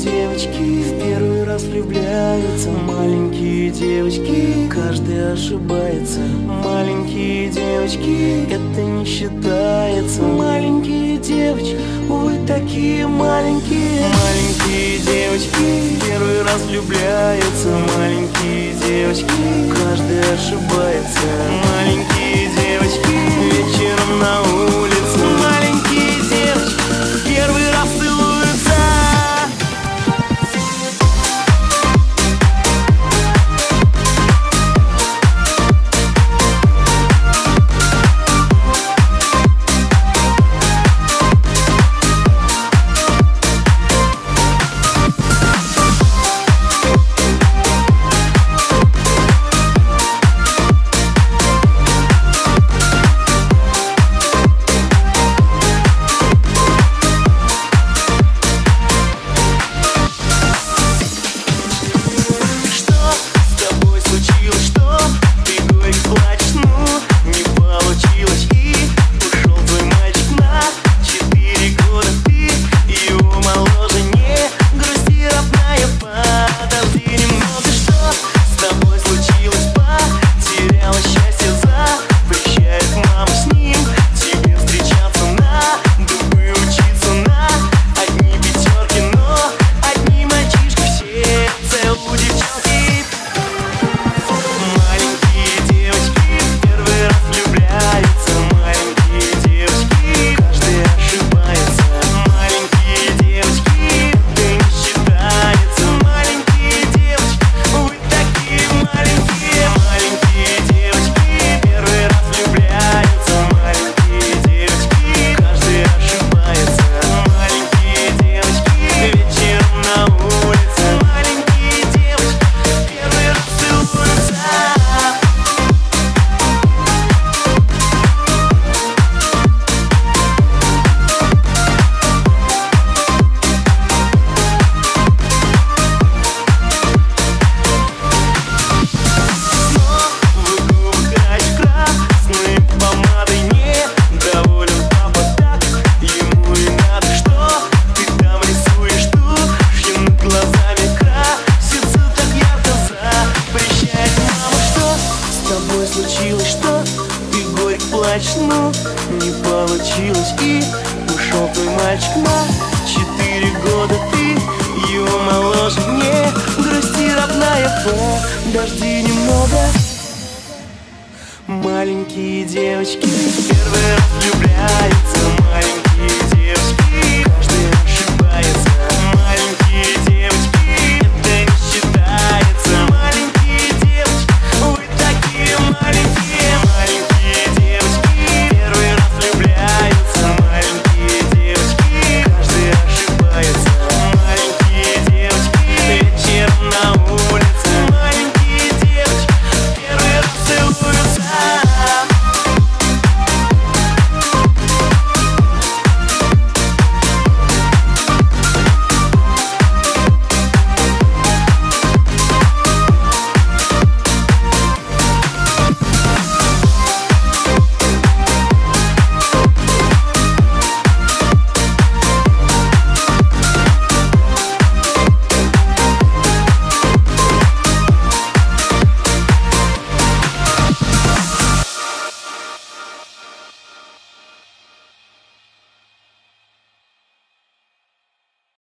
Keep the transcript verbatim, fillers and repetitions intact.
девочки в первый раз влюбляются. Маленькие девочки, каждый ошибается. Маленькие девочки, это не считается. Маленькие девочки, вы такие маленькие. Маленькие девочки в первый раз влюбляются. Маленькие девочки, каждый ошибается. Маленькие девочки вечером на улице. Маленькие девочки первый раз целуются. Случилось, что ты горько плачешь, но не получилось, и ушел твой мальчик на четыре года. Ты его моложе, не грусти, родная, подожди немного. Маленькие девочки первый раз влюбляются.